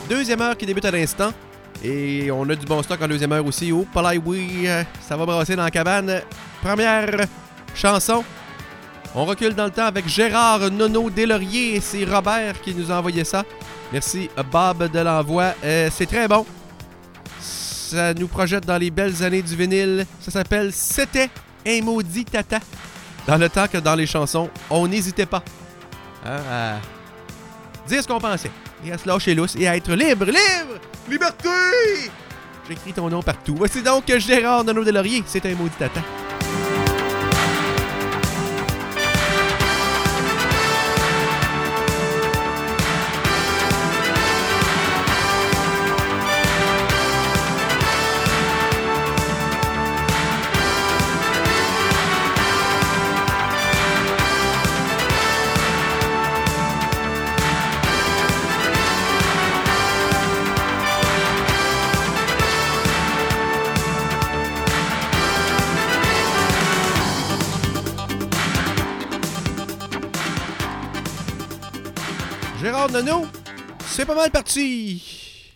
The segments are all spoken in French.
Deuxième heure qui débute à l'instant. Et on a du bon stock en deuxième heure aussi. Oh, palais, oui, ça va brasser dans la cabane. Première chanson. On recule dans le temps avec Gérard Nono Deslauriers et c'est Robert qui nous a envoyé ça. Merci Bob de l'envoi. C'est très bon. Ça nous projette dans les belles années du vinyle. Ça s'appelle « C'était un maudit tata ». Dans le temps que dans les chansons, on n'hésitait pas à dire ce qu'on pensait. Et à se lâcher lousse et à être libre. Libre! Liberté! J'écris ton nom partout. Voici donc Gérard Nono Deslauriers. C'est un maudit tata. Gérard Nono, c'est pas mal parti.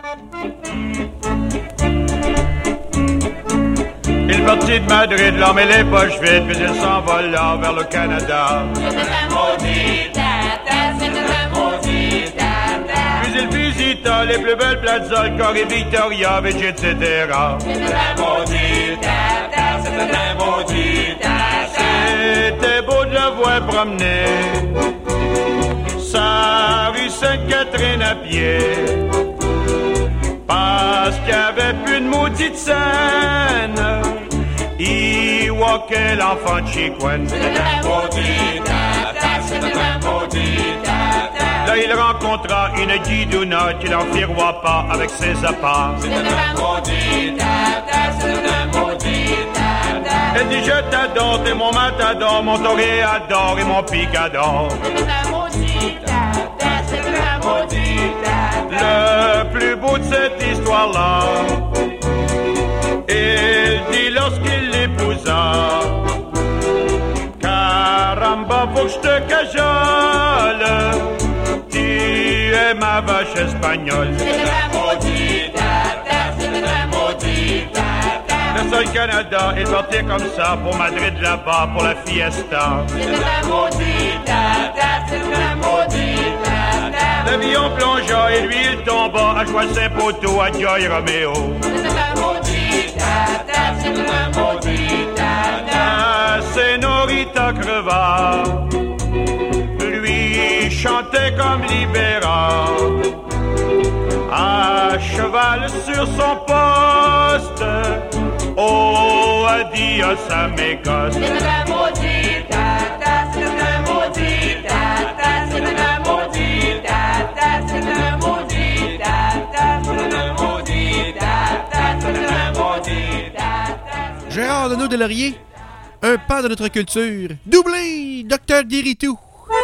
Il partit de Madrid, l'homme et les poches vides, puis il s'envole là vers le Canada. C'est un maudit tata, c'est un maudit tata. Puis il visita les plus belles plazas, le Corée Victoria, etc. C'est un maudit tata, c'est un maudit tata. C'était beau de le voir promener sa rue Sainte-Catherine à pied, parce qu'il n'y avait plus de maudite scène. Il walkait l'enfant de Chicoine. C'est un maudit tata, c'est un maudit tata. Là il rencontra une guidouna qui n'en fit roi pas avec ses appâts. C'est un maudit tata, c'est un maudit tata. Elle dit je t'adore, t'es mon matador, mon toréador et mon picador. C'est un maudit tata, c'est un maudit tata. Le plus beau de cette histoire-là, il dit lorsqu'il l'épousa, caramba, faut que je te cajole, tu es ma vache espagnole. C'est un maudit tata, c'est un maudit tata. Le sol Canada, il partait comme ça pour Madrid là-bas pour la fiesta. C'est un maudit tata, c'est un maudit tata. L'avion plongea et lui il tomba à Joie-Saint-Poteau, à Joy Romeo. C'est un maudit tata, c'est un maudit tata. Senorita creva, lui chantait comme Libera, à cheval sur son poste. Oh, adios amigos. C'est un maudit tata, c'est un maudit tata, c'est un maudit tata, c'est un maudit tata, c'est un maudit tata, c'est un maudit tata. Gérard Nono Deslauriers, un pan de notre culture. Doublé, Dr Guéritou.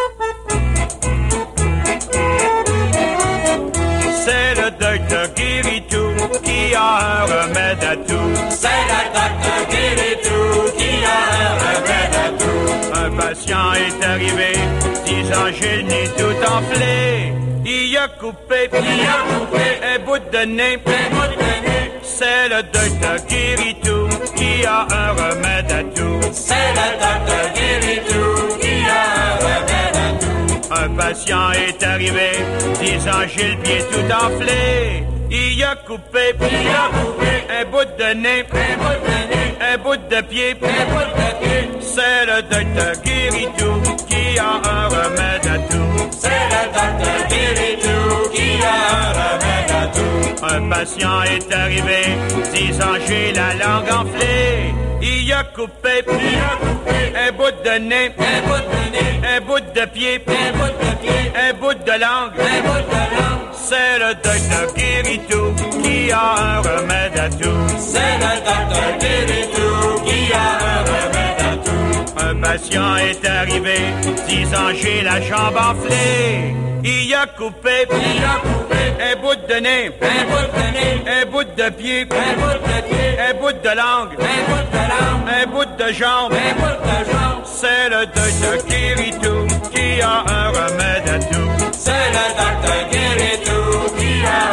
C'est le docteur Guéritou qui a un remède à tout. C'est le docteur Guéritou qui a un remède à tout. Un patient est arrivé, disant j'ai le nez tout enflé. Il a coupé un bout de nez. C'est le docteur Guéritou qui a un remède à tout. C'est le docteur Guéritou qui a un remède à tout. Un patient est arrivé, disant j'ai le pied tout enflé. Il a coupé un bout de nez, un bout de pied. C'est le docteur Guéritou qui a un remède à tout. C'est le docteur Guéritou qui a un remède à tout. Un patient est arrivé, disant j'ai la langue enflée. Il a coupé un bout de nez, un bout de pied, un bout de langue. C'est le docteur Guéritou qui a un remède à tout. C'est le docteur Guéritou qui a un remède à tout. Un patient est arrivé, disant j'ai la jambe enflée. Il a coupé un bout de nez, un bout de pied, un bout de langue, un bout de jambe. C'est le docteur Guéritou qui a un remède à tout. C'est le docteur Guéritou qui a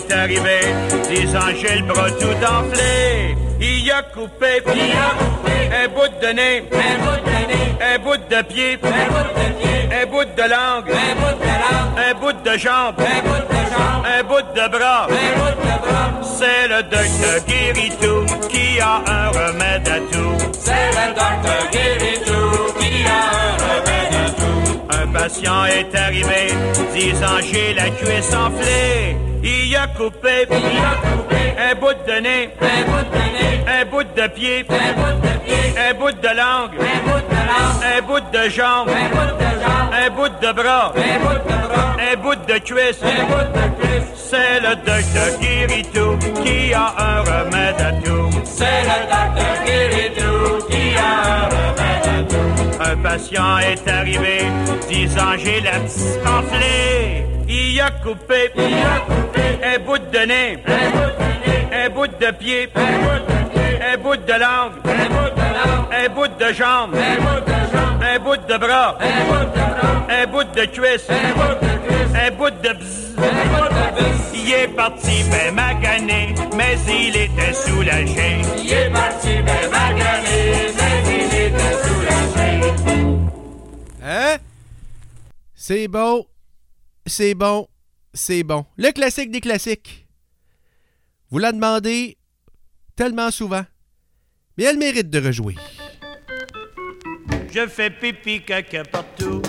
est arrivé, disant j'ai le bras tout enflé. Il a coupé, un bout de nez, un bout de pied, un bout de langue, un bout de jambe, un bout de bras. C'est le docteur Guéritou qui a un remède à tout. C'est le docteur Guéritou qui a un remède à tout. Un patient est arrivé, disant j'ai la cuisse enflée. Il a coupé, un bout de nez, un bout de pied, un bout de langue, un bout de jambe, un bout de bras, un bout de cuisse. C'est le docteur Guéritou qui a un remède à tout. C'est le docteur Guéritou qui a un remède à tout. Un patient est arrivé, disant j'ai la petite enflée. Il a coupé, un bout de nez, un bout de pied, un bout de langue, un bout de jambe, un bout de bras, un bout de cuisse, un bout de bzz. Il est parti ben magané, mais il était soulagé. Il est parti ben magané, mais il était soulagé. Hein? C'est bon. C'est bon. C'est bon. Le classique des classiques. Vous la demandez tellement souvent. Mais elle mérite de rejouer. Je fais pipi caca partout.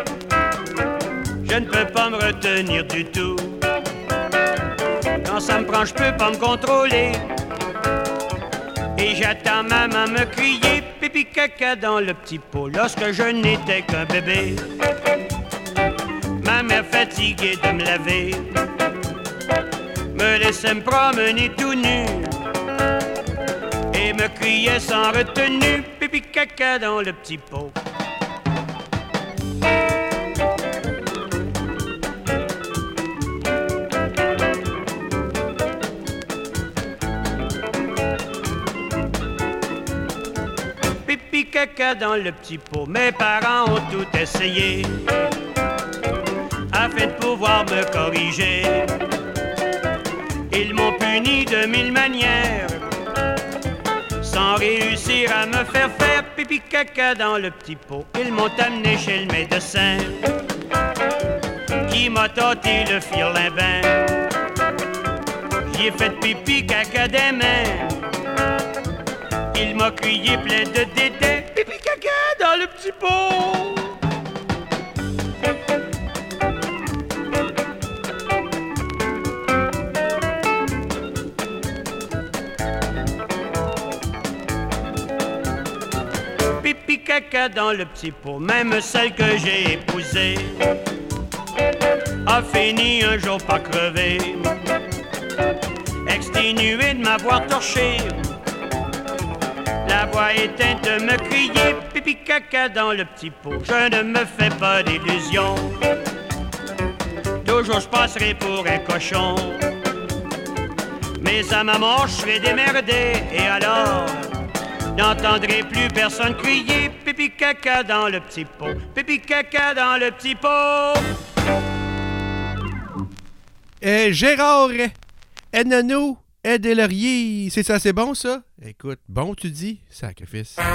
Je ne peux pas me retenir du tout. Quand ça me prend, je peux pas me contrôler. Et j'attends maman me crier pipi caca dans le petit pot lorsque je n'étais qu'un bébé. Ma mère fatiguée de me laver me laissait me promener tout nu et me criait sans retenue pipi caca dans le petit pot. Pipi caca dans le petit pot, mes parents ont tout essayé afin de pouvoir me corriger. Ils m'ont puni de 1000 manières sans réussir à me faire faire pipi caca dans le petit pot. Ils m'ont amené chez le médecin qui m'a tâté le firlimbin. J'y ai fait pipi caca des mains. Il m'a crié plein de dédain pipi caca dans le petit pot. Pipi caca dans le petit pot, même celle que j'ai épousée a fini un jour par crever, exténuée de m'avoir torché. La voix éteinte me criait pipi caca dans le petit pot. Je ne me fais pas d'illusions, toujours je passerai pour un cochon. Mais à ma mort je serai démerdé. Et alors n'entendrai plus personne crier pipi caca dans le petit pot. Pipi caca dans le petit pot. Gérard Enano Delorier, c'est ça, c'est bon ça? Écoute, bon tu dis, sacrifice. Ça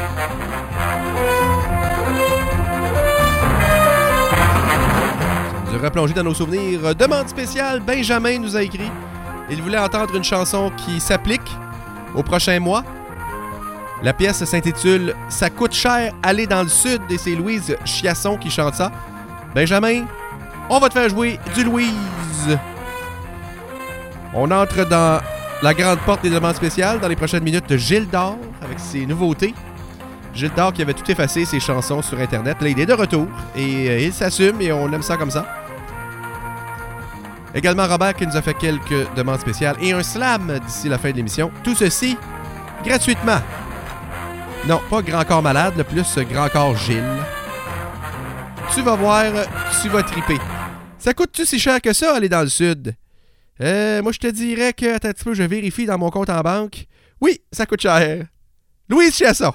nous a replongé dans nos souvenirs. Demande spéciale, Benjamin nous a écrit. Il voulait entendre une chanson qui s'applique au prochain mois. La pièce s'intitule « Ça coûte cher aller dans le sud » et c'est Louise Chiasson qui chante ça. Benjamin, on va te faire jouer du Louise. On entre dans la grande porte des demandes spéciales dans les prochaines minutes de Gilles d'Or avec ses nouveautés. Gilles d'Or qui avait tout effacé ses chansons sur Internet. Là, il est de retour et il s'assume et on aime ça comme ça. Également Robert qui nous a fait quelques demandes spéciales et un slam d'ici la fin de l'émission. Tout ceci gratuitement. Non, pas Grand Corps Malade, le plus Grand Corps Gilles. Tu vas voir, tu vas triper. Ça coûte-tu si cher que ça, aller dans le sud? Moi, je te dirais que... Attends un petit peu, je vérifie dans mon compte en banque. Oui, ça coûte cher. Louise Chiasson.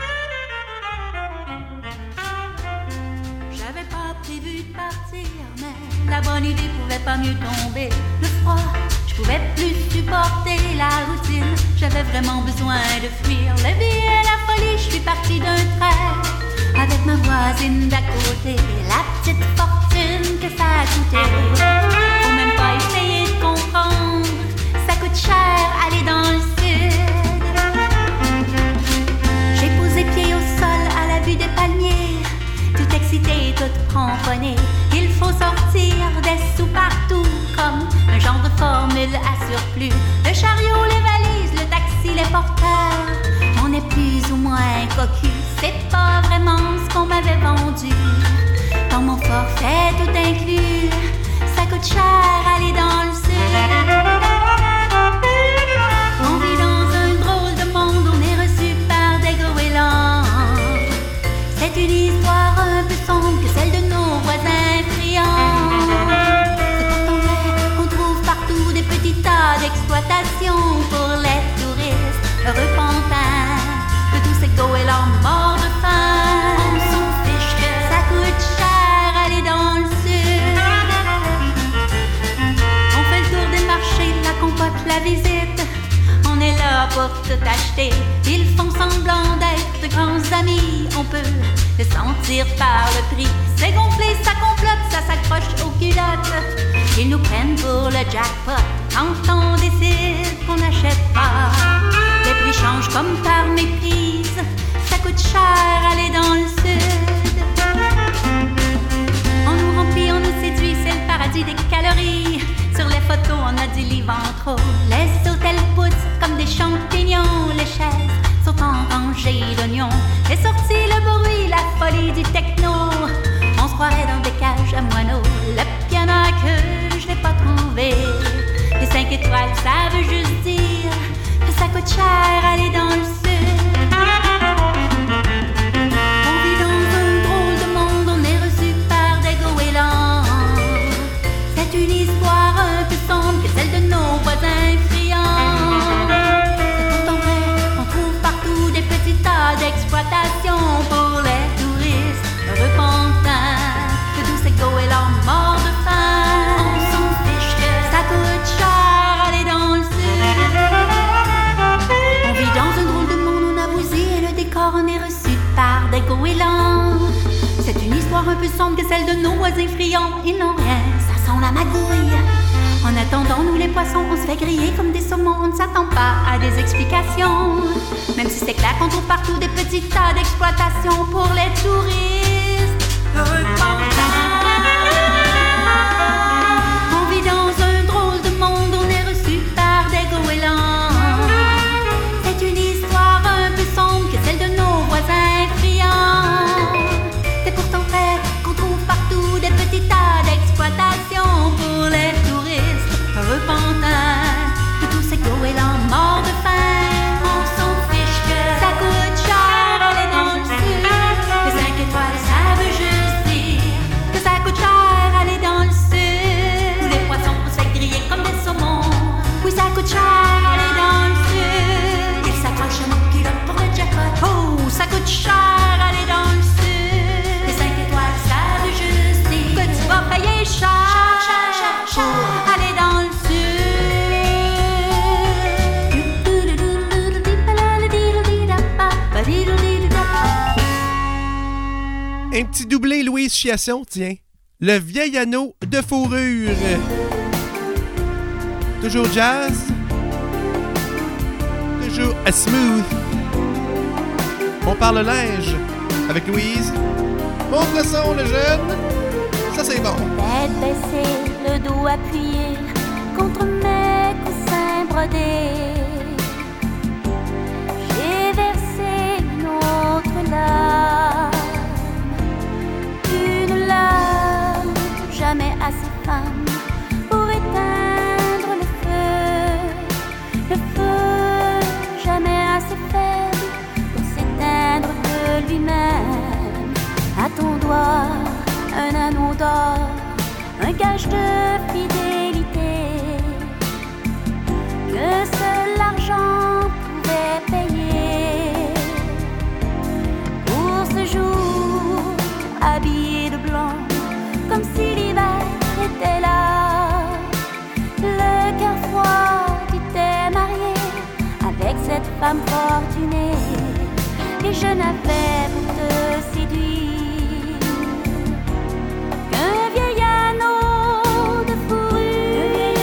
J'avais pas prévu de partir, mais la bonne idée pouvait pas mieux tomber. Le froid, je pouvais plus supporter la routine. J'avais vraiment besoin de fuir la vie et la folie. Je suis partie d'un trait avec ma voisine d'à côté. La petite fortune que ça a coûté. Faut même pas essayer de comprendre. Ça coûte cher aller dans le sud. J'ai posé pied au sol à la vue des palmiers. Tout excité, tout cramponné. Il faut sortir des sous partout, comme un genre de formule à surplus. Le chariot, les valises, le taxi, les porteurs. On est plus ou moins cocu. C'est pas vraiment ce qu'on m'avait vendu. Dans mon forfait tout inclus, ça coûte cher aller dans le sud. On vit dans un drôle de monde, on est reçu par des goélands. C'est une histoire un peu sombre que celle de nos voisins friands. C'est pourtant vrai qu'on trouve partout des petits tas d'exploitation pour les touristes heureux pantins de tous ces goélands morts de faim. On s'en fiche que ça coûte cher aller dans le sud. On fait le tour des marchés, la compote, la visite. On est là pour tout acheter. Ils font semblant d'être de grands amis. On peut le sentir par le prix. C'est gonflé, ça complote, ça s'accroche aux culottes. Ils nous prennent pour le jackpot. Quand on décide qu'on n'achète pas, les prix changent comme par méprise. Ça coûte cher aller dans le sud. On nous remplit, on nous séduit, c'est le paradis des calories. Sur les photos, on a du livre en trop. Les hôtels poussent comme des champignons. Les chaises sont enrangées d'oignons. Les sorties, le bruit, la folie du techno. On se croirait dans des cages à moineaux. Le piano à queue, je l'ai pas trouvé. Les 5 étoiles, ça veut juste dire que ça coûte cher aller dans le sud. On vit dans un drôle de monde, on est reçu par des goélands. C'est une histoire un peu sombre que celle de nos voisins friands. C'est pourtant vrai qu'on trouve partout des petits tas d'exploitation pour les touristes heureux pantins de tous ces goélands morts de faim. On s'en fiche que ça coûte cher aller dans le sud. On vit dans un drôle de monde, on a bousillé le décor, on est reçu par des goélands. C'est une histoire un peu sombre que celle de nos voisins friands. Ils n'ont rien, ça sent la magouille. En attendant, nous les poissons, on se fait griller comme des saumons. On ne s'attend pas à des explications. Même si c'est clair qu'on trouve partout des petits tas d'exploitation pour les touristes heureux pantins. On vit dans un drôle de monde, on est reçu par des goélands. C'est une histoire un peu sombre que celle de nos voisins friands. C'est pourtant vrai qu'on trouve partout des petits tas d'exploitation pour les touristes heureux pantins de tous ces goélands morts de faim. On s'en fiche que ça coûte cher aller dans le sud. Les 5 étoiles, ça veut juste dire que ça coûte cher aller dans le sud. Tous les poissons, on se fait griller comme des saumons. Oui, ça coûte cher aller dans le sud. Ils s'accrochent à nos culottes pour le jackpot. Oh, ça coûte cher aller dans le sud. Les 5 étoiles, ça veut juste dire que tu vas payer cher pour aller dans le sud. Un petit doublé Louise Chiasson, tiens. Le vieil anneau de fourrure. Toujours jazz. Toujours smooth. On parle linge avec Louise. Monte le son, le jeune. Ça, c'est bon. Tête baissée, le dos appuyé contre mes coussins brodés. J'ai versé une autre larme. Une larme jamais assez femme pour éteindre le feu. Le feu jamais assez faible pour s'éteindre de lui-même. À ton doigt, un anneau d'or, un gage de fidélité que seul l'argent pouvait payer. Pour ce jour habillé de blanc, comme si l'hiver était là, le cœur froid femme fortunée et je n'avais pour te séduire qu'un vieil anneau de fourrure,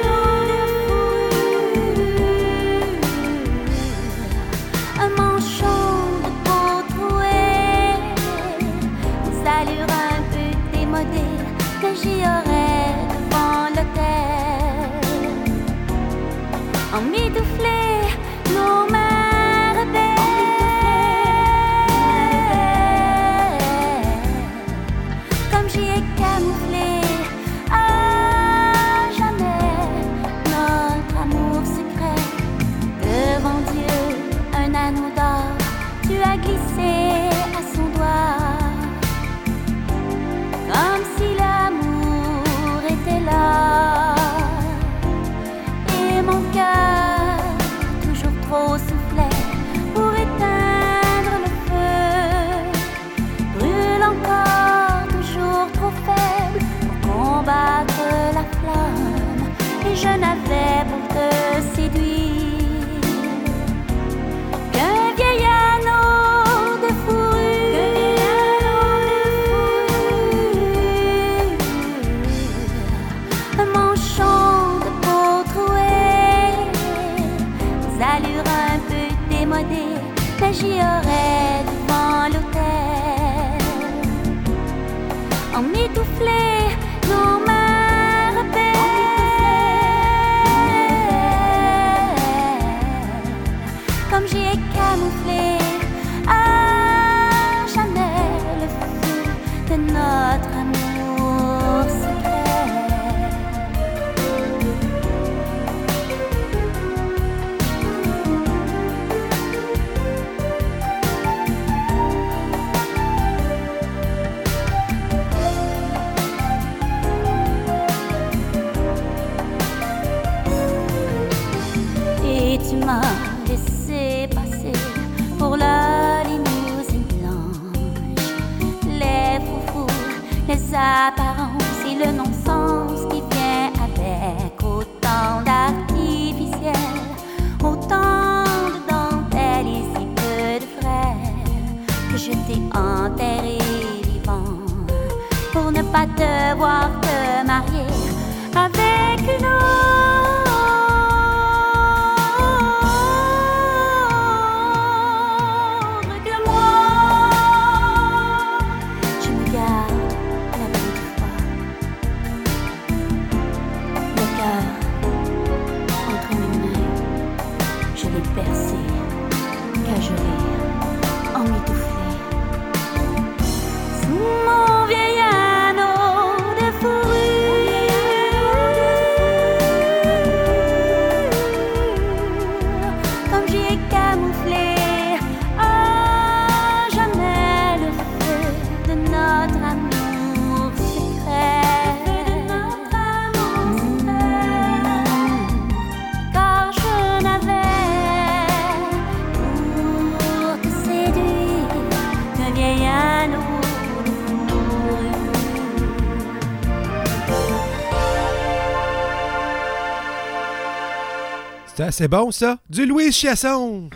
un manchon de peau trouée, aux allures un peu démodées, que j'y aurais devant l'hôtel, emmitouflé nos mains rebelles, comme j'y ai camouflé à jamais notre amour secret. Devant Dieu, un anneau d'or, tu as glissé à son doigt, comme si l'amour était là. Et mon cœur, toujours trop soufflait pour éteindre le feu, brûle encore, toujours trop faible pour combattre la flamme. Et je n'avais pour te séduire qu'un vieil anneau de fourrure, un manchon de peau trouée, aux allures un peu démodées, mais j'y aurais devant l'hôtel, emmitouflé nos mains rebelles, comme j'y ai camouflé à jamais le feu de notre amour secret. Et tu m'as laissé passer pour la limousine blanche, les foufous, les apparences et le non-sens qui vient avec autant d'artificiel, autant de dentelles et si peu de frais, que je t'ai enterré vivant pour ne pas devoir te marier avec une autre. Percé, cajolé, emmitouflé, sous mon vieil anneau de fourrure, comme j'y ai camouflé à jamais le feu de notre amour secret, car je n'avais C'est assez bon, ça. Du Louise Chiasson.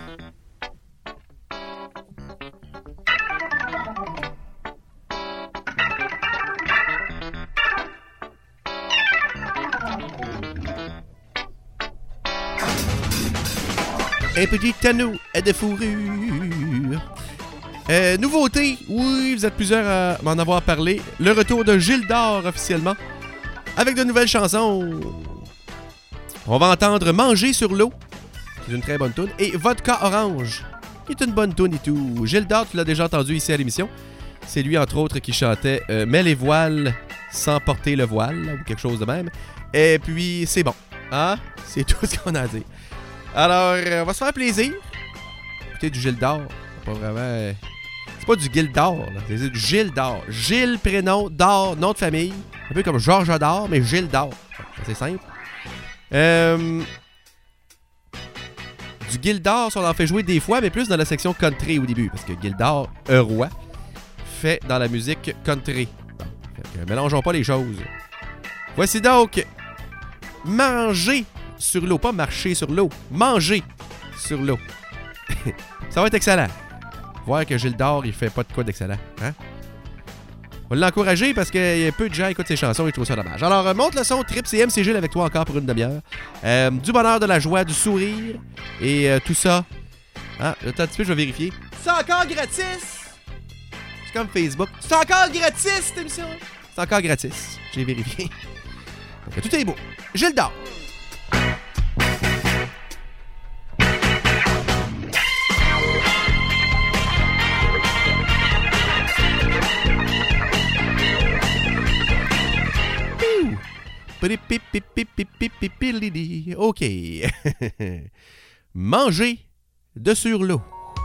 Un petit tonneau de fourrure. Nouveauté, oui, vous êtes plusieurs à m'en avoir parlé. Le retour de Gilles d'Or officiellement. Avec de nouvelles chansons. On va entendre Manger sur l'eau, qui est une très bonne toune, et Vodka Orange, qui est une bonne toune et tout. Gilles d'Or, tu l'as déjà entendu ici à l'émission. C'est lui, entre autres, qui chantait Mets les voiles sans porter le voile, ou quelque chose de même. Et puis, c'est bon. Hein? C'est tout ce qu'on a à dire. Alors, on va se faire plaisir. Écoutez, du Gilles d'Or. C'est pas vraiment... C'est pas du Gilles d'Or, là. C'est du Gilles d'Or. Gilles, prénom, d'Or, nom de famille. Un peu comme Georges d'Or, mais Gilles d'Or. C'est simple. Du Gildor, on en fait jouer des fois, mais plus dans la section country au début, parce que Gildor, roi, fait dans la musique country. Bon, fait que mélangeons pas les choses. Voici donc Manger sur l'eau, pas marcher sur l'eau, manger sur l'eau. Ça va être excellent. Voir que Gilles d'Or, il fait pas de quoi d'excellent. Hein? On va l'encourager parce qu'il y a peu de gens qui écoutent ses chansons et je trouve ça dommage. Alors, monte le son, Trip, c'est MC Gilles avec toi encore pour une demi-heure. Du bonheur, de la joie, du sourire et tout ça. Ah, attends un petit peu, je vais vérifier. C'est encore gratis! C'est comme Facebook. C'est encore gratis, cette émission! C'est encore gratis. J'ai vérifié. Donc, tout est beau. Gilles d'Or. OK. Manger de sur l'eau.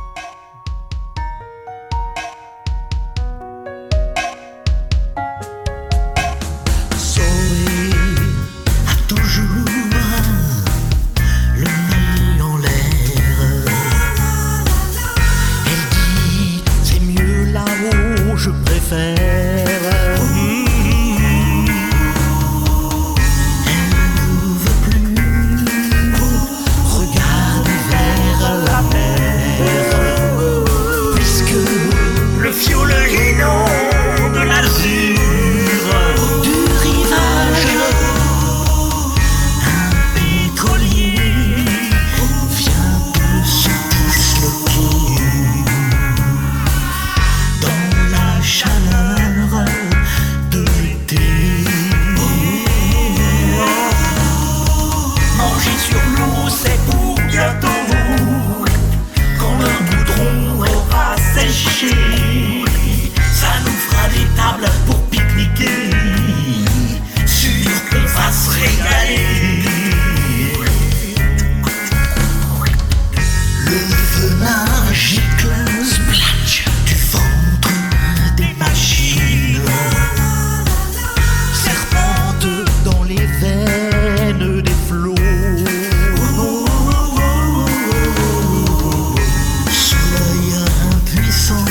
Je préfère. Elle ne veut plus regarder vers la mer, puisque le fiolet inonde l'azur du rivage. Un pétrolier vient de se disloquer dans la chaleur de l'été. Manger sur l'eau, c'est pour bientôt, quand le goudron aura séché. Ça nous fera des tables pour pique-niquer, sûr qu'on va se régaler. Le venin gicle, splash, du ventre des machines, serpente dans les veines des flots. Sous l'œil impuissant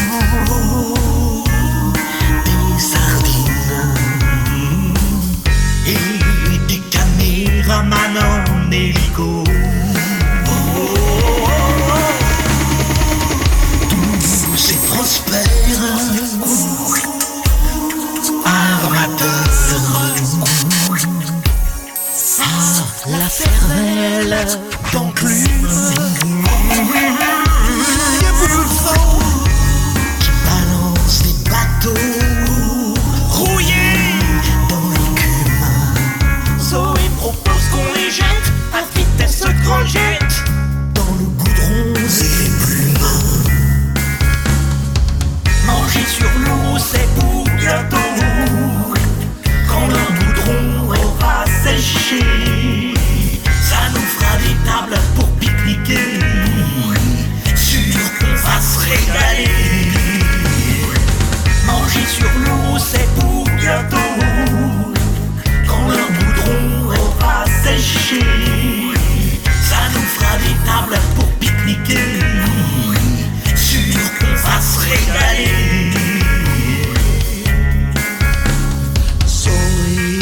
des sardines et des caméramans en hélico. Douce et prospère, armateur. Ah, la cervelle d'enclume, il y a beaucoup de vent qui balance des bateaux rouillés dans l'écume. Zoé propose qu'on les jette à vitesse grand jet dans le goudron et les plumes. Manger sur l'eau, c'est pour bientôt, quand le goudron aura séché. Ça nous fera des tables pour pique-niquer, sûr qu'on va se régaler. Manger sur l'eau, c'est pour bientôt, quand le goudron aura séché. Ça nous fera des tables pour pique-niquer, sûr qu'on va se régaler. Zoé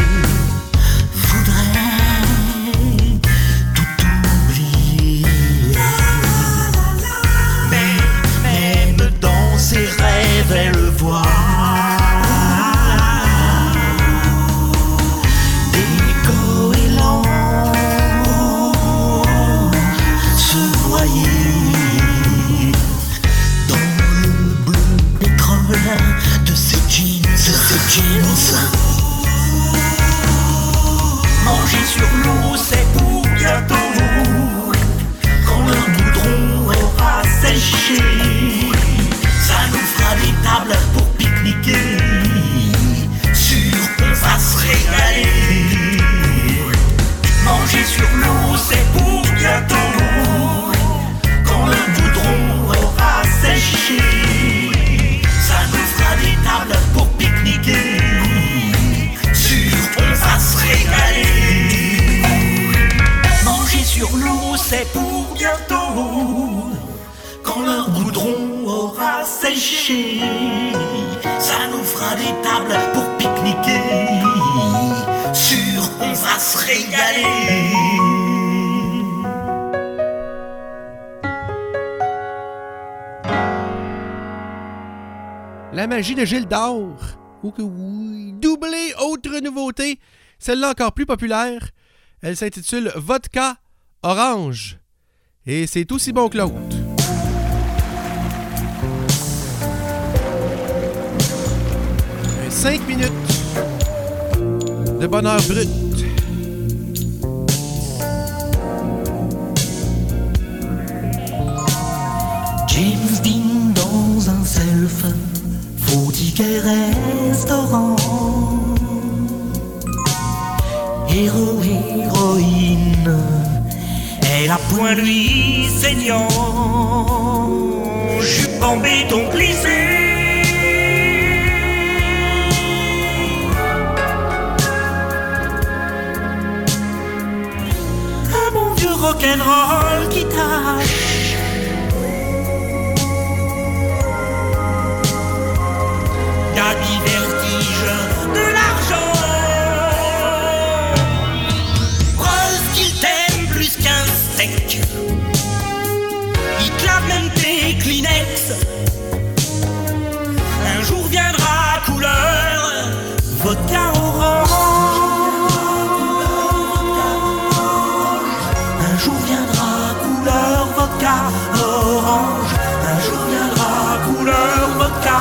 voudrait tout oublier, mais même dans ses rêves elle voit des goélands se noyer dans le bleu pétrole de ses jeans, Manger sur l'eau, c'est pour bientôt, quand le goudron aura séché. Ça nous fera des tables pour pique-niquer, sûr qu'on va se régaler. Manger sur l'eau, c'est pour bientôt, quand le goudron aura séché. Ça nous fera des tables pour pique-niquer, sûr qu'on va se régaler. Manger sur l'eau, c'est pour bientôt, quand le goudron aura séché. Ça nous fera des tables pour pique-niquer, sûr qu'on va se régaler. La magie de Gilles d'Or. Oh que oui. Doublé, autre nouveauté. Celle-là encore plus populaire. Elle s'intitule Vodka Orange. Et c'est aussi bon que l'autre. 5 minutes de bonheur brut. James Dean dans un self, faux ticket restaurant. Héroïne, elle a point lui saignant. Jupe en béton glissé. Un bon vieux rock'n'roll qui tâche. Gabi vertige de l'argent. Preuve qu'il t'aime plus qu'un steak. Il te lave même tes Kleenex. Un jour viendra couleur vodka orange. Un jour viendra couleur vodka orange. Un jour viendra couleur vodka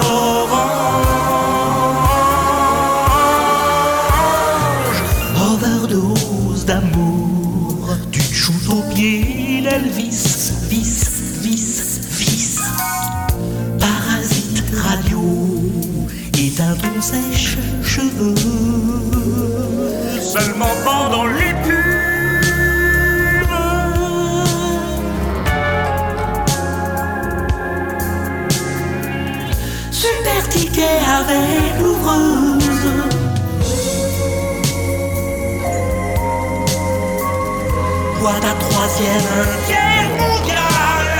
orange. Overdose d'amour, tu te shootes au pied l'Elvis, vis. Parasite radio, éteins ton sèche-cheveux. Seulement pendant les pubs. Super ticket avec l'ouvreuse. Bois ta troisième guerre mondiale.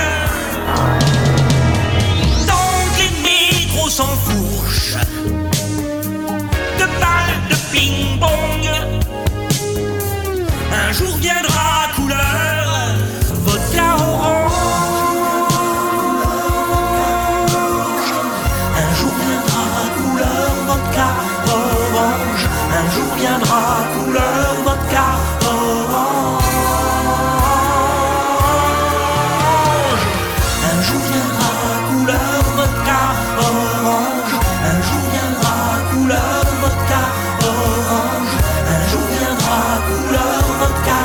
Tant que les métros s'enfourchent de balles de ping-pong. Un jour viendra couleur vodka orange. Un jour viendra couleur vodka orange. Un jour viendra couleur vodka orange. Un jour viendra couleur vodka orange. Un jour viendra couleur vodka orange. Un jour viendra couleur vodka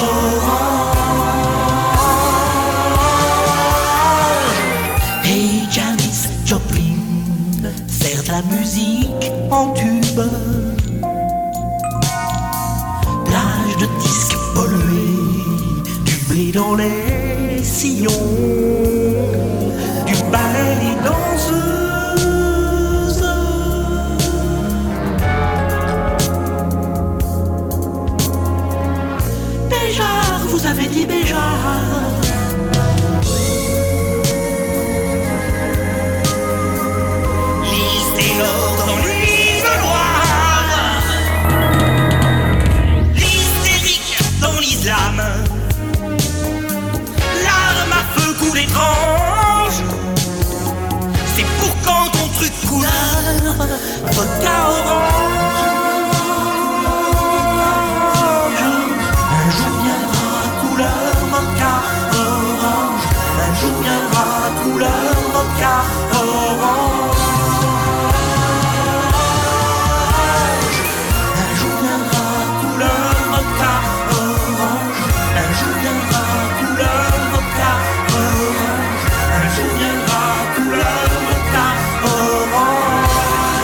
orange. Hey Janis Joplin, faire de la musique en tube. Plage de disques pollués, du blé dans les sillons, du ballet des danseuses. Béjar, vous avez dit Béjar. Lise Taylor dans l'Isle-Loire. L'hystérique dans l'islam. L'arme à feu coule étrange. C'est pour quand ton truc couleur vodka orange. Un jour viendra couleur vodka orange. Un jour viendra couleur vodka orange. Un jour viendra couleur vodka orange. Un jour viendra couleur vodka orange. Un jour viendra couleur vodka orange.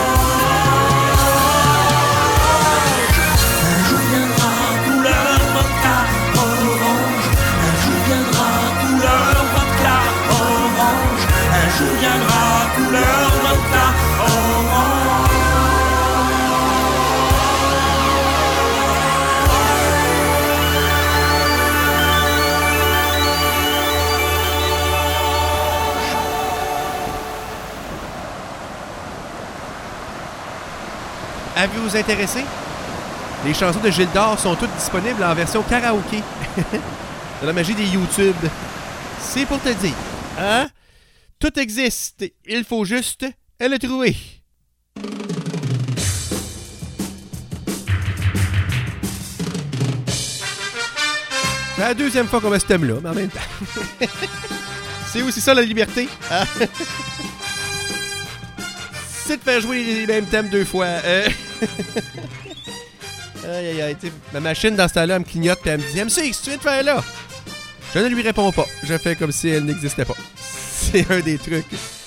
Un jour viendra couleur vodka orange. Un jour viendra couleur vodka orange. Un jour viendra couleur vodka orange. Avez-vous intéressé? Les chansons de Gilles d'Or sont toutes disponibles en version karaoké. De la magie des YouTube. C'est pour te dire. Hein? Tout existe. Il faut juste Elle a trouvé. C'est la deuxième fois qu'on met ce thème-là, mais en même temps. C'est aussi ça la liberté. Hein? C'est de faire jouer les mêmes thèmes deux fois. Aïe, aïe, aïe. Ma machine, dans ce temps-là, elle me clignote et elle me dit « MC, qu'est-ce que tu viens de faire là? » Je ne lui réponds pas. Je fais comme si elle n'existait pas. C'est un des trucs.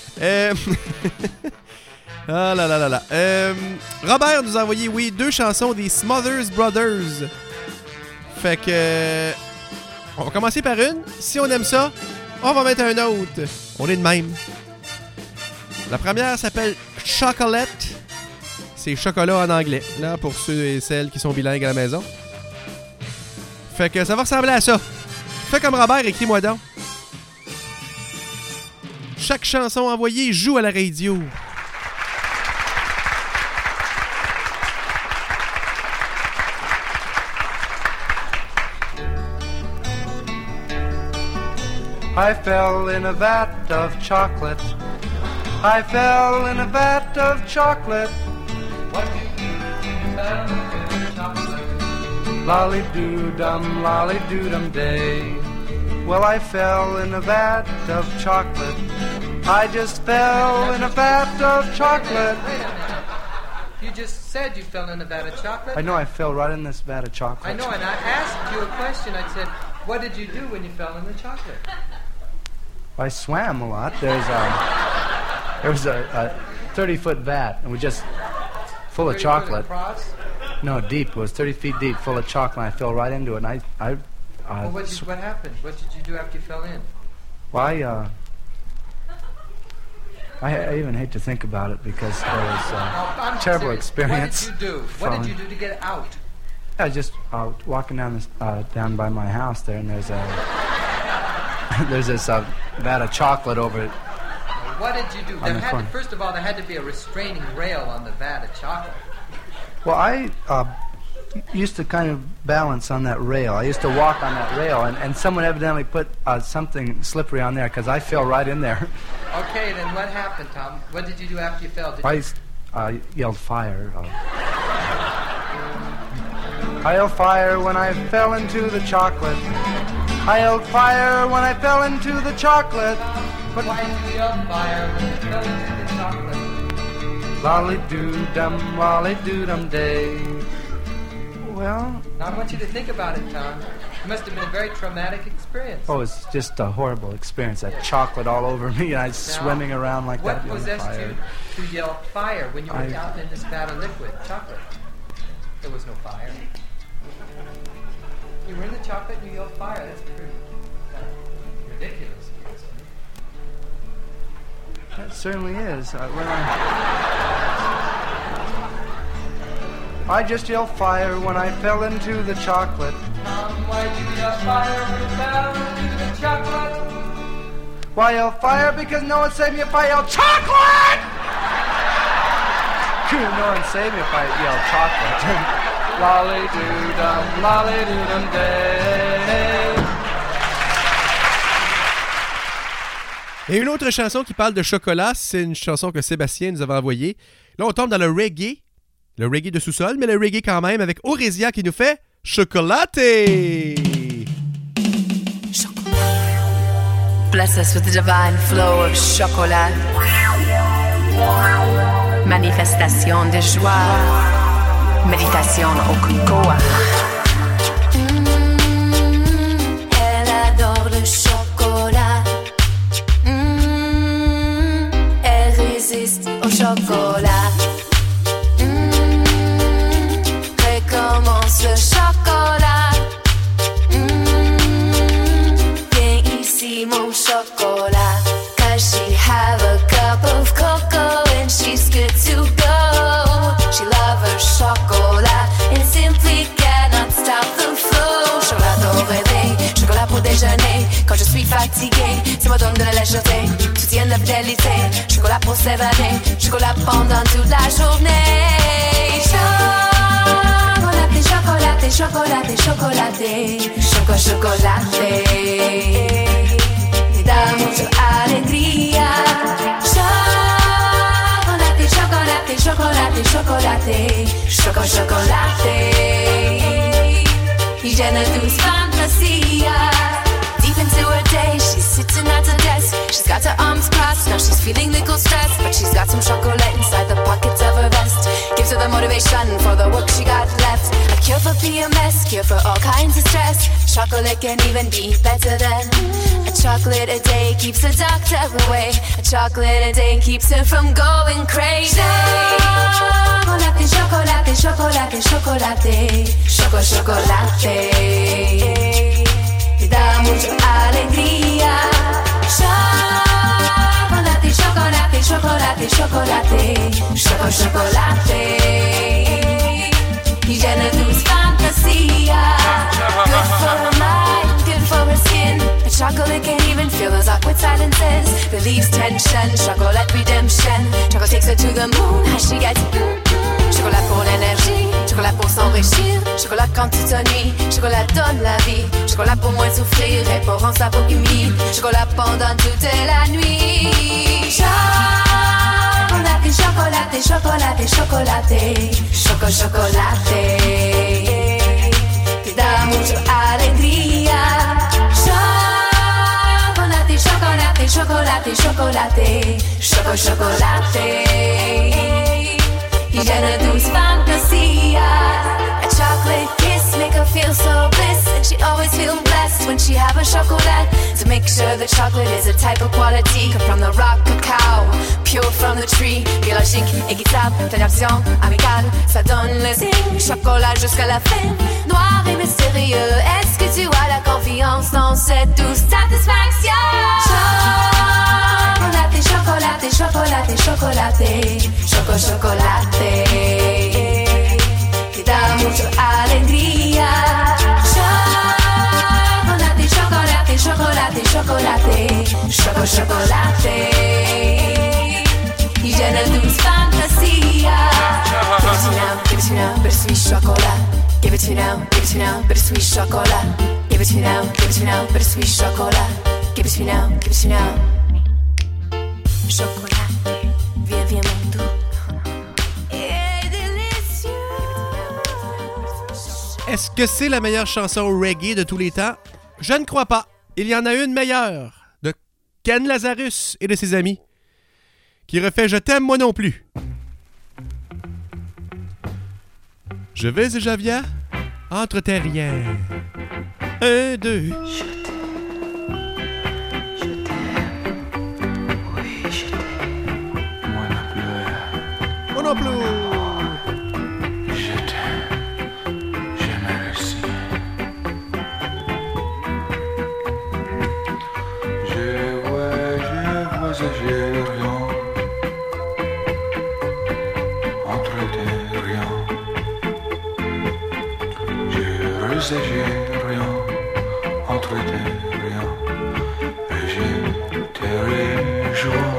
Ah là là là là. Robert nous a envoyé, oui, 2 chansons des Smothers Brothers. Fait que... on va commencer par une. Si on aime ça, on va mettre un autre. On est de même. La première s'appelle Chocolate. C'est chocolat en anglais, là, pour ceux et celles qui sont bilingues à la maison. Fait que ça va ressembler à ça. Fais comme Robert, écris-moi donc. Chaque chanson envoyée joue à la radio. I fell in a vat of chocolate. I fell in a vat of chocolate. What did you do? Fell in chocolate. Lolly-doo-dum day. Well, I fell in a vat of chocolate. I just fell in a vat of chocolate. Wait a minute. You just said you fell in a vat of chocolate? I know I fell right in this vat of chocolate. I know, and I asked you a question. I said, what did you do when you fell in the chocolate? I swam a lot. There was a 30-foot vat, and we just full of chocolate. Across? No, deep. It was 30 feet deep, full of chocolate. And I fell right into it, and Well, what happened? What did you do after you fell in? Well, I even hate to think about it because it was a terrible experience. What did you do? What did you do to get out? I was just walking down down by my house there, and there's this vat of chocolate over it. What did you do? First of all, there had to be a restraining rail on the vat of chocolate. Well, I used to kind of balance on that rail. I used to walk on that rail, and someone evidently put something slippery on there because I fell right in there. Okay, then what happened, Tom? What did you do after you fell? I yelled fire. I yelled fire when I fell into the chocolate. I yelled fire when I fell into the chocolate. But why did you yell fire when you fell into the chocolate? Lolly-doo-dum day. Well... Now I want you to think about it, Tom. It must have been a very traumatic experience. Oh, it's just a horrible experience. That chocolate all over me, and I was swimming around like that. What possessed you to yell fire when you were down in this vat of liquid chocolate? There was no fire. You were in the chocolate and you yelled fire. That's pretty ridiculous. That certainly is. I just yelled fire when I fell into the chocolate. Why'd you yell fire when you fell into the chocolate? Why yell fire? Because no one saved me if I yelled chocolate! No one saved me if I yelled chocolate. Lolly-doo-dum day. Et une autre chanson qui parle de chocolat, c'est une chanson que Sébastien nous avait envoyée. Là, on tombe dans le reggae de sous-sol, mais le reggae quand même, avec Aurésia qui nous fait Chocolaté. Bless us with the divine flow of chocolat. Manifestation de joie. Méditation au cocoa. Elle adore le chocolat. Elle résiste au chocolat. Recommence le chocolat. Viens ici mon chocolat. 'Cause she have a cup of cocoa and she's good to go. She love her chocolat and simply cannot stop the flow. Chocolat au réveil, chocolat pour déjeuner. Quand je suis fatiguée, ça me donne de la légèreté. Soutient la fidélité, chocolat pour s'évader. Chocolat pendant toute la journée. Chocolaté, chocolaté, chocolaté, chocolaté. Chocolaté. Da mucho alegría. Chocolate, chocolaté, chocolaté, chocolaté. Jenna douce fantasia. Deep into her day, she's sitting at her desk. She's got her arms crossed, now she's feeling little stressed. But she's got some chocolate inside the pockets of her vest. Gives her the motivation for the work she got left. A cure for PMS, cure for all kinds of stress. Chocolate can even be better than a chocolate a day keeps the doctor away. A chocolate a day keeps her from going crazy. Chocolate, chocolate, chocolate, chocolate, chocolate. Te da mucha alegría. Chocolate, chocolate, chocolate, chocolate, chocolate. Y llena tus fantasías. Good for her mind, good for her skin. And chocolate can't even feel those awkward silences. Relieves tension, chocolate redemption. Chocolate takes her to the moon, how she gets chocolat pour l'énergie, chocolat pour s'enrichir. Chocolat quand tu t'ennuies, chocolat donne la vie. Chocolat pour moins souffrir et pour rendre sa peau humide. Chocolat pendant toute la nuit. Chocolate, chocolate, chocolate, chocolate, chocolate. Te da mucha alegría. Chocolate, chocolate, chocolate, chocolate, chocolate. Y llena tus fantasías. A chocolate kiss make her feel so bliss. And she always feels blessed when she have a chocolate. To make sure the chocolate is a type of quality. Come from the rock cacao, pure from the tree. Biologique, équitable, pleine d'action, amical. Ça donne le signe, chocolat jusqu'à la fin. Noir et mystérieux, est-ce que tu as la confiance dans cette douce satisfaction? Chocolate, chocolate, chocolate, chocolate, chocolate. Te da mucha alegría. Chocolate, chocolate, chocolate, chocolate, chocolate. Y llena tus fantasías. Give it to me now, bittersweet chocolate. Give it to me now, give it to me now, bittersweet chocolate. Give it to me now, give it to me now, bittersweet chocolate. Give it to me now, give it to me now. Chocolat, viens, viens mon doux. Et délicieux. Est-ce que c'est la meilleure chanson reggae de tous les temps? Je ne crois pas. Il y en a une meilleure, de Ken Lazarus et de ses amis, qui refait « Je t'aime moi non plus ». Je vais et je viens entre tes riens. 1, 2. Moi non plus. Je t'aime, je merci. Je vois et j'ai rien. Entre tes riens. Je ruse et j'ai rien. Entre tes riens. Et je te rejoins.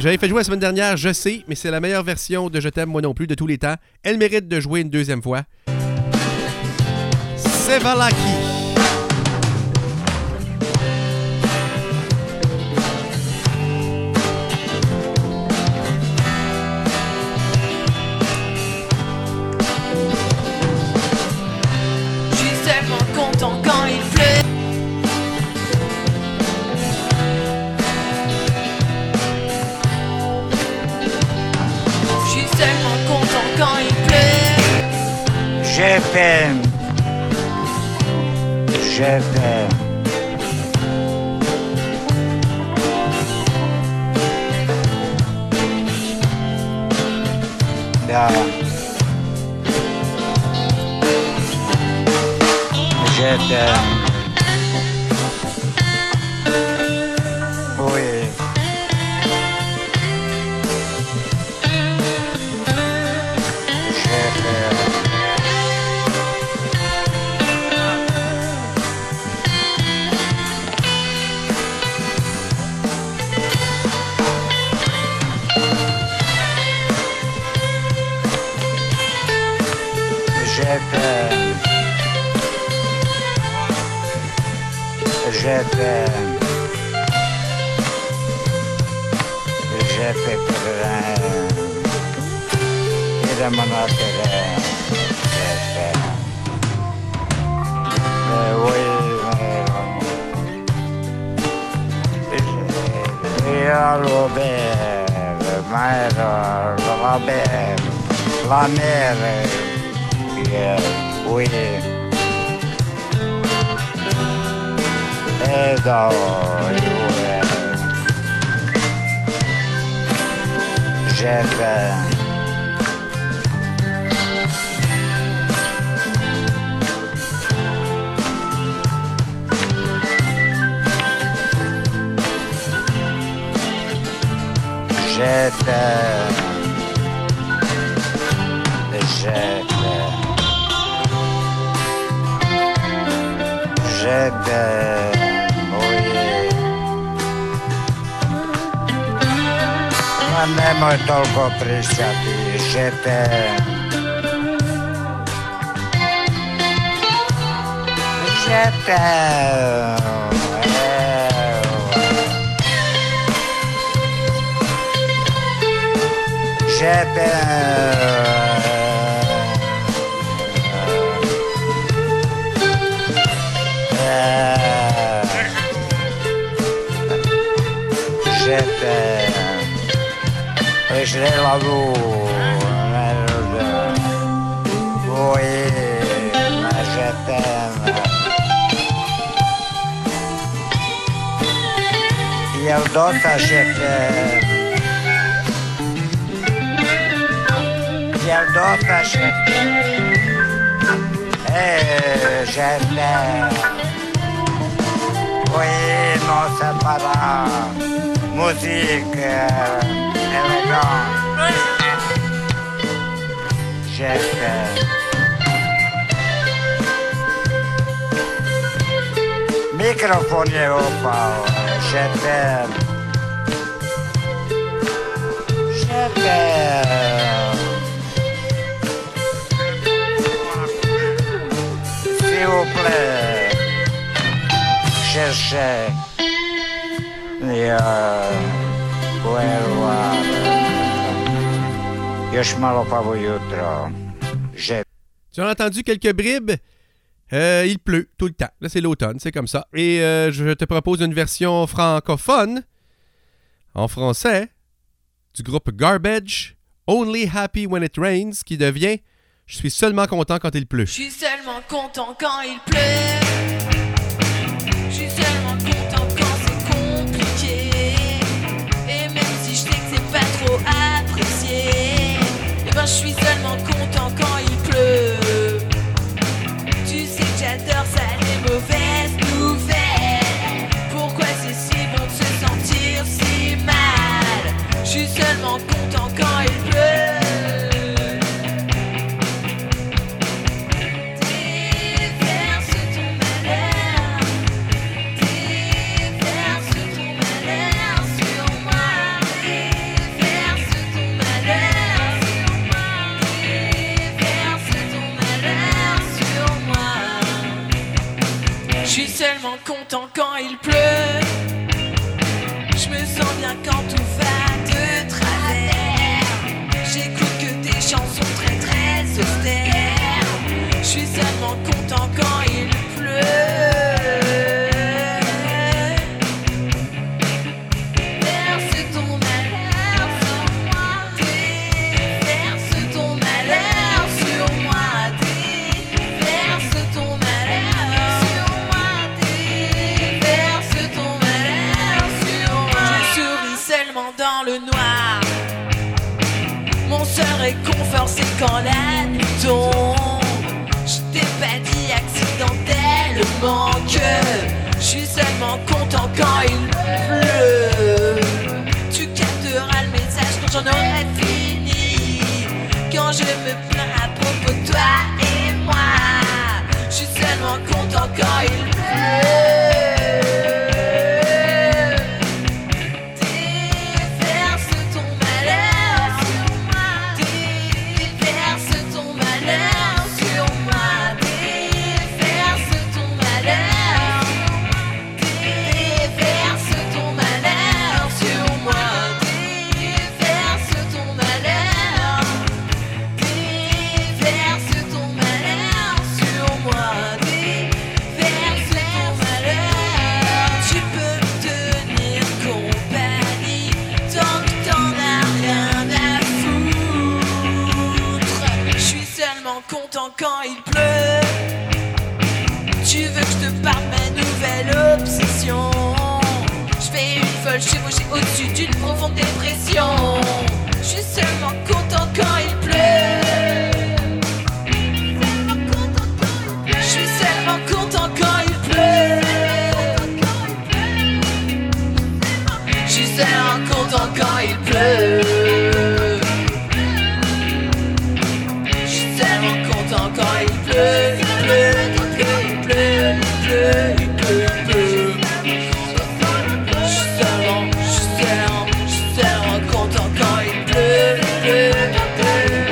j'avais fait jouer la semaine dernière, je sais, mais c'est la meilleure version de Je t'aime, moi non plus, de tous les temps. Elle mérite de jouer une deuxième fois. Sevalaki. Je suis tellement content quand il pleut. Je suis tellement content quand il pleut. Je t'aime. Je t'aime. Da. Je t'aime. Oui. Je t'aime. Je t'aime. Je t'aime. Je t'aime. Il est mon intérêt. Je t'aime. Oui, mais... Io lo bevo, ma la bevo. La neve. Oui. Et dans je t'aime. Je t'aime. Je t'aime. Je t'aime, oui. Ma nemoj toliko pričati, je t'aime. Je t'aime. Je t'aime. Je t'aime. Et je l'avoue. Oui, mais je t'aime. Io d'autres je t'aime. Io d'autres je t'aime. Et je t'aime. Oui, non, c'est pas la musique élégante. Je t'aime. Microphone je upao. Je t'aime. Je t'aime. S'il vous plaît. Cherchez. Još malo pa ujutro. Tu as entendu quelques bribes? Il pleut tout le temps. Là, c'est l'automne, c'est comme ça. Et je te propose une version francophone, en français, du groupe Garbage, Only Happy When It Rains, qui devient Je suis seulement content quand il pleut. Je suis seulement content quand il pleut. Je suis seulement content quand c'est compliqué. Et même si je sais que c'est pas trop apprécié, eh ben je suis seulement content quand il pleut. Tu sais que j'adore ça, les mauvaises nouvelles. Pourquoi c'est si bon de se sentir si mal? Je suis seulement content quand il pleut. seulement content quand il pleut. Je me sens bien quand tout va de travers. J'écoute que des chansons très très austères. Je suis seulement content quand il pleut. Dans le noir, mon seul réconfort c'est quand la nuit tombe. Je t'ai pas dit accidentellement que je suis seulement content quand il pleut. Tu capteras le message quand j'en aurai fini. Quand je me plains à propos de toi et moi, je suis seulement content quand il pleut. Quand il pleut, tu veux que je te parle de ma nouvelle obsession. Je fais une folle chevauchée au-dessus d'une profonde dépression. Je suis seulement content quand il pleut. Je suis seulement content quand il pleut. Je suis seulement content quand il pleut. Quand il pleut, il pleut, il pleut, il pleut, il pleut, il pleut, il pleut. Je suis tellement content quand il pleut, il pleut, il pleut.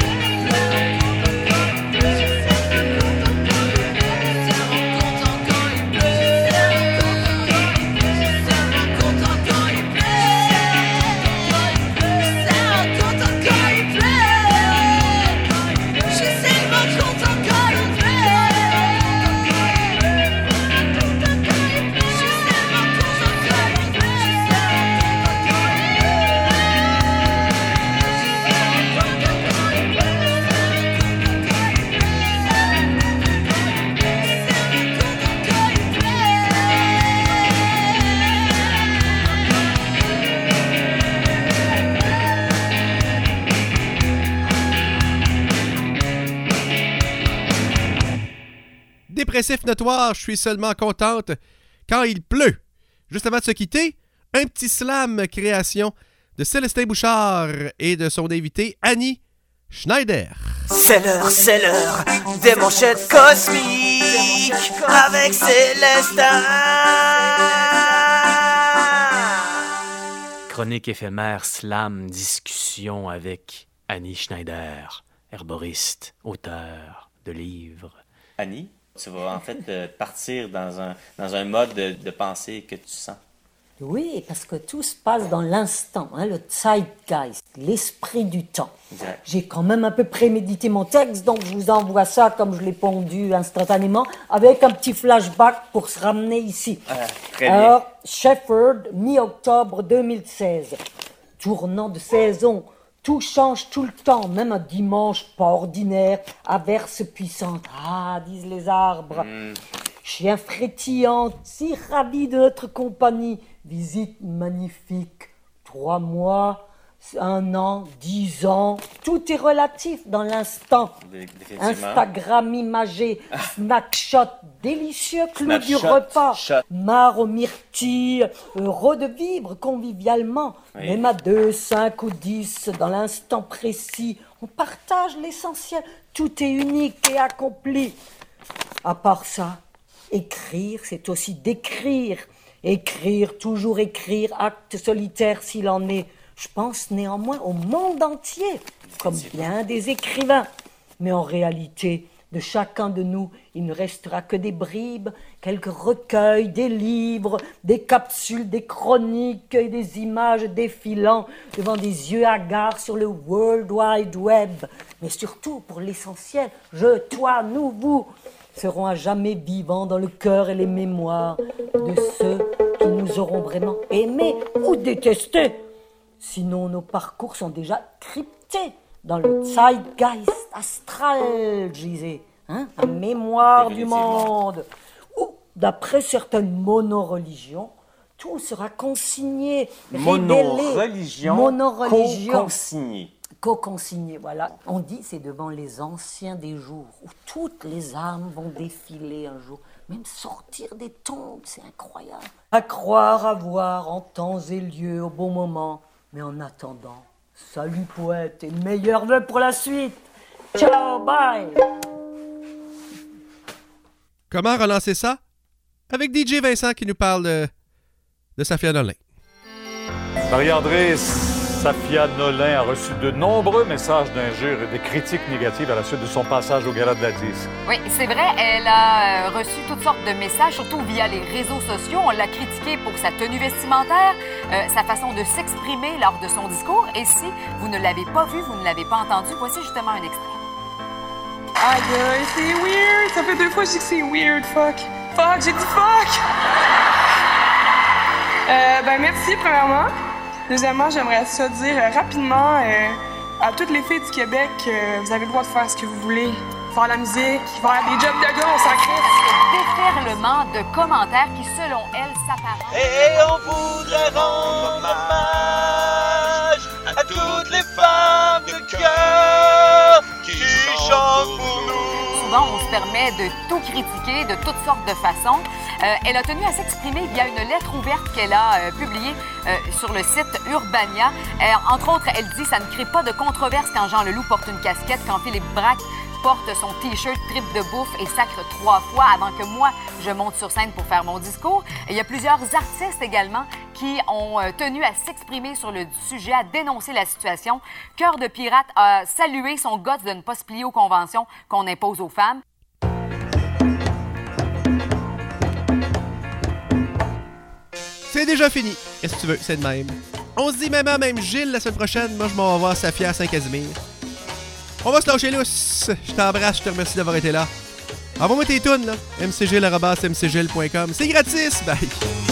Dépressif notoire, je suis seulement contente quand il pleut. Juste avant de se quitter, un petit slam création de Célestin Bouchard et de son invité Annie Schneider. C'est l'heure des manchettes cosmiques avec Célestin. Chronique éphémère, slam, discussion avec Annie Schneider, herboriste, auteur de livres. Annie, tu vas en fait partir dans un mode de pensée que tu sens. Oui, parce que tout se passe dans l'instant, hein, le zeitgeist, l'esprit du temps. Exact. J'ai quand même un peu prémédité mon texte, donc je vous envoie ça comme je l'ai pondu instantanément, avec un petit flashback pour se ramener ici. Très bien. Alors, Shefford, mi-octobre 2016. Tournant de saison, tout change tout le temps, même un dimanche pas ordinaire, averse puissante. Ah, disent les arbres. Chien frétillant, si ravi de notre compagnie. Visite magnifique. 3 mois, 1 an, 10 ans. Tout est relatif dans l'instant. Instagram imagé, snackshot, délicieux clou du repas. Marre aux myrtilles, heureux de vivre convivialement. Oui. Même à 2, 5 ou 10, dans l'instant précis, on partage l'essentiel. Tout est unique et accompli. À part ça, écrire, c'est aussi d'écrire. Écrire, toujours écrire, acte solitaire s'il en est. Je pense néanmoins au monde entier, comme bien des écrivains. Mais en réalité, De chacun de nous, il ne restera que des bribes, quelques recueils, des livres, des capsules, des chroniques et des images défilant devant des yeux hagards sur le World Wide Web. Mais surtout, pour l'essentiel, je, toi, nous, vous, seront à jamais vivants dans le cœur et les mémoires de ceux qui nous auront vraiment aimés ou détestés. Sinon, nos parcours sont déjà cryptés dans le zeitgeist astral, je disais, la mémoire du monde, où, d'après certaines monoreligions, tout sera consigné, Monoreligion, co-consigné. Co-consigné, voilà. On dit c'est devant les anciens des jours, où toutes les âmes vont défiler un jour, même sortir des tombes, c'est incroyable. À croire, à voir en temps et lieu, au bon moment, mais en attendant, salut poète et meilleurs vœux pour la suite. Ciao, bye. Comment relancer ça? Avec DJ Vincent qui nous parle de Safia Nolin. Marie-André, Safia Nolin a reçu de nombreux messages d'injures et de critiques négatives à la suite de son passage au Gala de la Disque. Oui, c'est vrai, elle a reçu toutes sortes de messages, surtout via les réseaux sociaux. On l'a critiquée pour sa tenue vestimentaire, sa façon de s'exprimer lors de son discours. Et si vous ne l'avez pas vu, vous ne l'avez pas entendu, voici justement un extrait. Aïe, c'est weird! Ça fait 2 fois que je dis que c'est weird, fuck! Fuck, j'ai dit fuck! Merci, premièrement. Deuxièmement, j'aimerais ça dire rapidement à toutes les filles du Québec que vous avez le droit de faire ce que vous voulez. Faire la musique, faire des jobs de gars, on s'en crisse. Déferlement de commentaires qui, selon elle, s'apparentent. Et on voudrait rendre hommage à toutes les femmes de cœur qui chantent pour nous. Souvent, on se permet de tout critiquer de toutes sortes de façons. Elle a tenu à s'exprimer via une lettre ouverte qu'elle a publiée sur le site Urbania. Entre autres, elle dit « Ça ne crée pas de controverse quand Jean Leloup porte une casquette, quand Philippe Braque porte son T-shirt trip de bouffe et sacre 3 fois avant que moi, je monte sur scène pour faire mon discours. » Et il y a plusieurs artistes également qui ont tenu à s'exprimer sur le sujet, à dénoncer la situation. Cœur de Pirate a salué son guts de ne pas se plier aux conventions qu'on impose aux femmes. C'est déjà fini. Qu'est-ce que tu veux? C'est de même. On se dit même Gilles la semaine prochaine. Moi, je m'en vais voir Safia à Saint-Casimir. On va se lâcher lousse. Je t'embrasse, je te remercie d'avoir été là. Envoie-moi tes tunes, là. mcgil@mcgil.com. C'est gratis. Bye.